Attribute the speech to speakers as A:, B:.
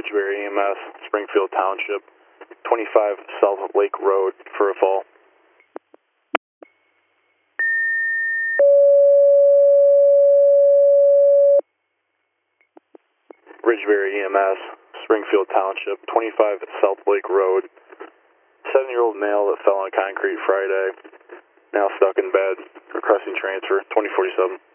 A: Ridgeberry EMS, Springfield Township, 25 South Lake Road for a fall. Ridgeberry EMS, Springfield Township, 25 South Lake Road. 7-year-old male that fell on concrete Friday, now stuck in bed, requesting transfer, 2047.